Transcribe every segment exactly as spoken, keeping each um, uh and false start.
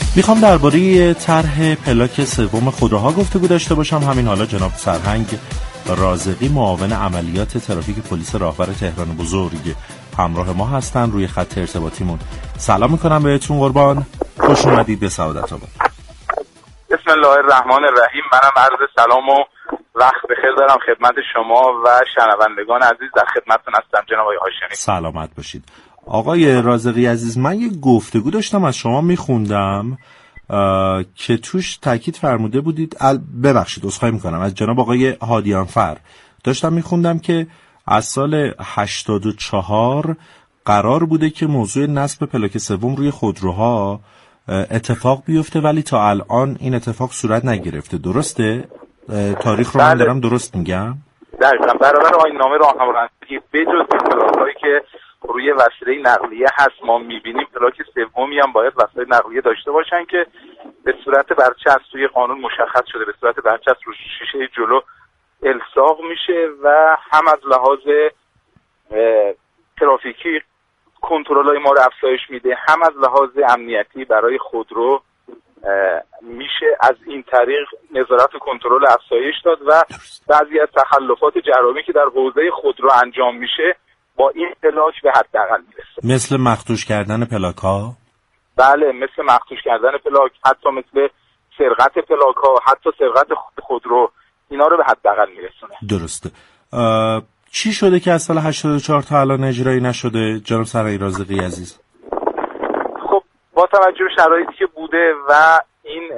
میخوام درباره طرح پلاک سوم خودروها گفتگو داشته باشم. همین حالا جناب سرهنگ رازقی معاون عملیات ترافیک پلیس راهور تهران بزرگ همراه ما هستن روی خط ارتباطیمون. سلام میکنم بهتون قربان، خوش اومدید به سعادت آباد. بسم الله الرحمن الرحیم. منم عرض سلام و وقت بخیر دارم خدمت شما و شنوندگان عزیز. در خدمتتون هستم جناب آقای هاشمی. سلامت باشید. آقای رازقی عزیز، من یه گفتگو داشتم از شما میخوندم که توش تاکید فرموده بودید، ببخشید عذرخواهی میکنم، از جناب آقای هادیانفر داشتم میخوندم که از سال هشتاد و چهار قرار بوده که موضوع نصب پلاک سوم روی خودروها اتفاق بیفته، ولی تا الان این اتفاق صورت نگرفته. درسته؟ تاریخ رو من دارم درست میگم؟ دقیقاً. برابر آیین‌نامه راهنمایی بجز پلاکایی که روی وسیله نقلیه هست ما میبینیم پلاک سومی هم باید وسایل نقلیه داشته باشن که به صورت برچسب توی قانون مشخص شده، به صورت برچسب رو شیشه جلو الصاق میشه و هم از لحاظ ترافیکی کنترل‌های ما رو افزایش میده، هم از لحاظ امنیتی برای خودرو میشه از این طریق نظارت و کنترل افزایش داد و بعضی از تخلفات جرامی که در حوزه خودرو انجام میشه با این پلاک به حداقل میرسه. مثل مخدوش کردن پلاک ها؟ بله، مثل مخدوش کردن پلاک، حتی مثل سرقت پلاک ها، حتی سرقت خودرو، اینا رو به حداقل میرسونه. درسته. چی شده که از سال هشتاد و چهار تا الان اجرایی نشده جناب سرهنگ رازقی عزیز؟ خب با توجه به شرایطی که بوده و این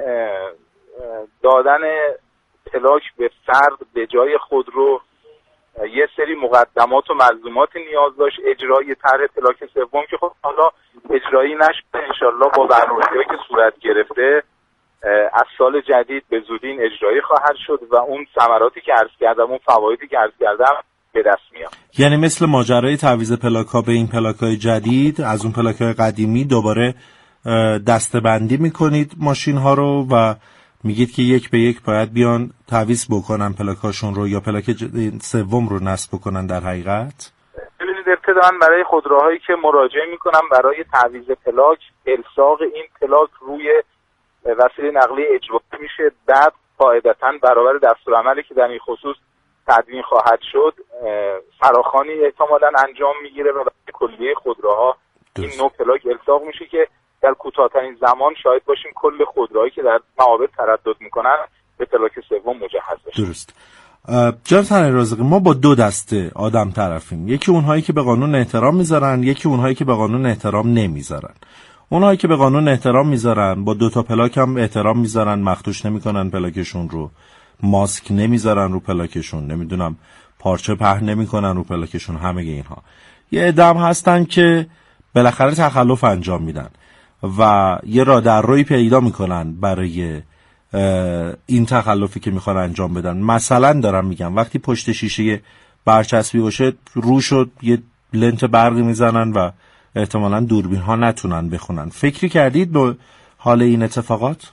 دادن پلاک به فرد به جای خودرو یه سری مقدمات و ملزومات نیاز داشت اجرای طرح پلاک سوم که خب حالا اجرایی نشده. انشالله با برنامه‌ریزی که صورت گرفته از سال جدید به زودی این اجرایی خواهد شد و اون ثمراتی که عرض کردم، اون فوایدی که عرض کردم به دست میاد. یعنی مثل ماجرای تعویض پلاک‌ها به این پلاک‌های جدید از اون پلاک‌های قدیمی دوباره دسته‌بندی می‌کنید ماشین‌ها رو و میگید که یک به یک باید بیان تعویض بکنن پلاکاشون رو یا پلاک سوم رو نصب بکنن؟ در حقیقت ببینید ابتداً برای خودروهایی که مراجعه میکنن برای تعویض پلاک، الصاق این پلاک روی وسیله نقلیه اجباری میشه. بعد قاعدتاً برابر دستورالعملی که در این خصوص تدوین خواهد شد فراخوانی احتمالاً انجام میگیره و برای کلیه خودروها این نوع پلاک الصاق میشه که در کوتاه‌ترین زمان شاهد باشیم کل خودروهایی که در معابر تردد میکنن به پلاک سوم مجهز بشن. درست. جناب سرهنگ رازقی، ما با دو دسته آدم طرفیم. یکی اونهایی که به قانون احترام میذارن، یکی اونهایی که به قانون احترام نمیذارن. اونهایی که به قانون احترام میذارن با دو تا پلاک هم احترام میذارن، مخدوش نمیکنن پلاکشون رو، ماسک نمیذارن رو پلاکشون، نمیدونم پارچه پهن نمیکنن رو پلاکشون، همه اینها. یه عدم هستن که بالاخره تخلف انجام میدن و یه راه در روی پیدا میکنن برای این تخلفی که میخوان انجام بدن. مثلا دارم میگم وقتی پشت شیشه برچسبی باشه رو شد یه لنت برقی میزنن و احتمالاً دوربین ها نتونن بخونن. فکری کردید به حال این اتفاقات؟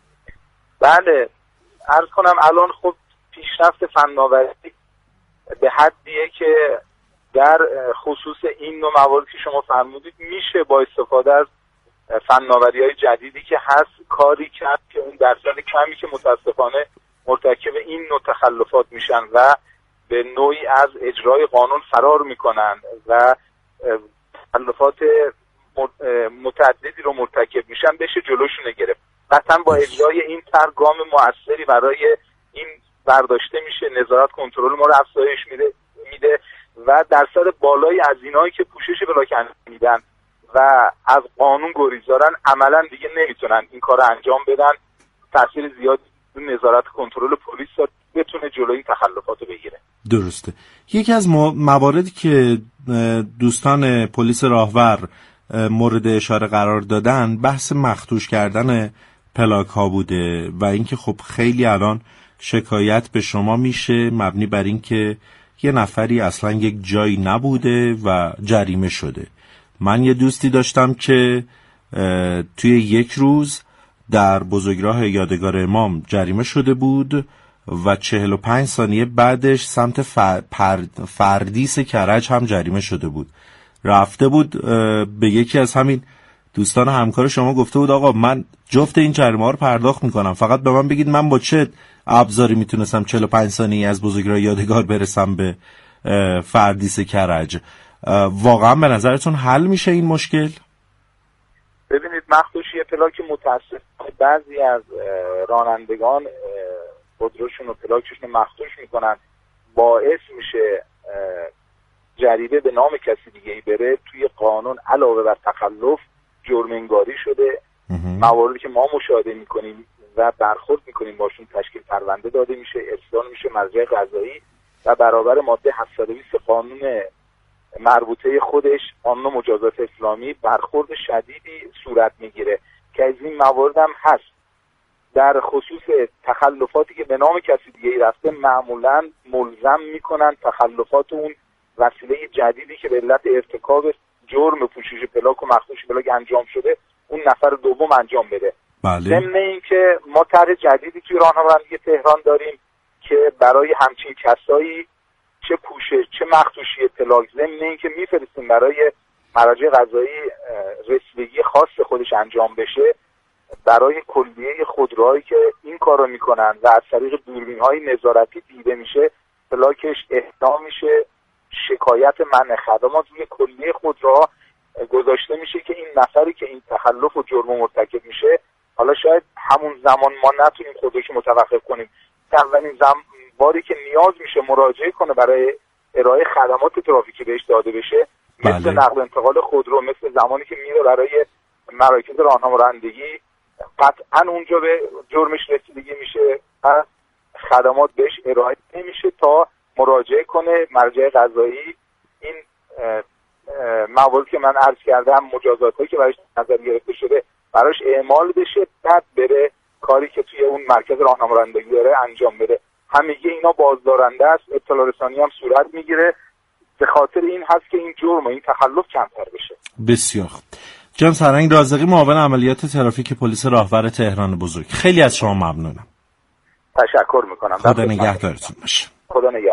بله، عرض کنم الان خب پیشرفت فناوری به حدیه که در خصوص این نوع مواردی که شما فرمودید میشه با استفاده از فناوری‌های جدیدی که هست کاری کرد که اون درصد کمی که متاسفانه مرتکب این نوع تخلفات میشن و به نوعی از اجرای قانون فرار میکنن و تخلفات متعددی رو مرتکب میشن بشه جلوشون گرفت. قطعا با اجرای این طرح گام موثری برای این برداشته میشه، نظارت کنترل ما رو افزایش میده میده و درصد بالایی از اینایی که پوشش پلاک میدن و از قانون گریز دارن عملا دیگه نمیتونن این کار انجام بدن. تاثیر زیادی نظارت کنترل پلیس بتونه جلوی این تخلفات رو بگیره. درسته. یکی از مواردی که دوستان پلیس راهور مورد اشاره قرار دادن بحث مخدوش کردن پلاک ها بوده و اینکه خب خیلی الان شکایت به شما میشه مبنی بر اینکه یه نفری اصلا یک جایی نبوده و جریمه شده. من یه دوستی داشتم که توی یک روز در بزرگراه یادگار امام جریمه شده بود و چهل و پنج ثانیه بعدش سمت فرد فردیس کرج هم جریمه شده بود. رفته بود به یکی از همین دوستان همکار شما گفته بود آقا من جفت این جریمه ها رو پرداخت میکنم، فقط به من بگید من با چه ابزاری میتونستم چهل و پنج ثانیه از بزرگراه یادگار برسم به فردیس کرج. واقعا به نظرتون حل میشه این مشکل؟ ببینید مخدوشی پلاک متاسف بعضی از رانندگان خودروشون و پلاکشون مخدوش میکنن، باعث میشه جریمه به نام کسی دیگه ای بره. توی قانون علاوه بر تخلف جرم انگاری شده. مواردی که ما مشاهده میکنیم و برخورد میکنیم باشون تشکیل پرونده داده میشه، ارسال میشه مرجع قضایی و برابر ماده هفتصد و بیست قانون مربوطه خودش، قانون مجازات اسلامی، برخورد شدیدی صورت میگیره که از این موارد هم هست. در خصوص تخلفاتی که به نام کسی دیگه ای رفته معمولا ملزم میکنن تخلفات اون وسیله جدیدی که به علت ارتکاب جرم پوشش پلاک و مخدوش پلاک انجام شده اون نفر دوم انجام بده. بله. ضمن اینکه ما طرح جدیدی توی راهنمایی تهران داریم که برای همچین کسایی چه پوشش چه مخدوشی پلاک، ضمن اینکه میفرستیم برای مراجع قضایی رسیدگی خاص خودش انجام بشه، برای کلیه خودروهایی که این کارو میکنن و از طریق دوربین‌های نظارتی دیده میشه پلاکش احضار میشه، شکایت منع خدمات روی کلیه خودروها گذاشته میشه که این نفری که این تخلف و جرم مرتکب میشه، حالا شاید همون زمان ما نتونیم خودش متوقف کنیم، اولین زم... باری که نیاز میشه مراجعه کنه برای ارائه خدمات ترافیکی بهش داده بشه، بله. مثل نقل و انتقال خودرو، مثل زمانی که میره برای مراکز راهنما رانندگی، قطعا اونجا به جرمش رسیدگی میشه، پس خدمات بهش ارائه نمیشه تا مراجعه کنه مرجع قضایی این مواردی که من عرض کردم، مجازاتی که براش نظر گرفته شده براش اعمال بشه، بعد بره کاری که توی اون مرکز راهنما رانندگی داره انجام بده. همگی اینا بازدارنده است، اطلاع رسانی هم صورت میگیره، به خاطر این هست که این جرم و این تخلف کمتر بشه. بسیار خوب. جناب سرهنگ رازقی، معاون عملیات ترافیک پلیس راهور تهران بزرگ، خیلی از شما ممنونم. تشکر میکنم. خدا نگهدارتون باشه. خدا نگهدار.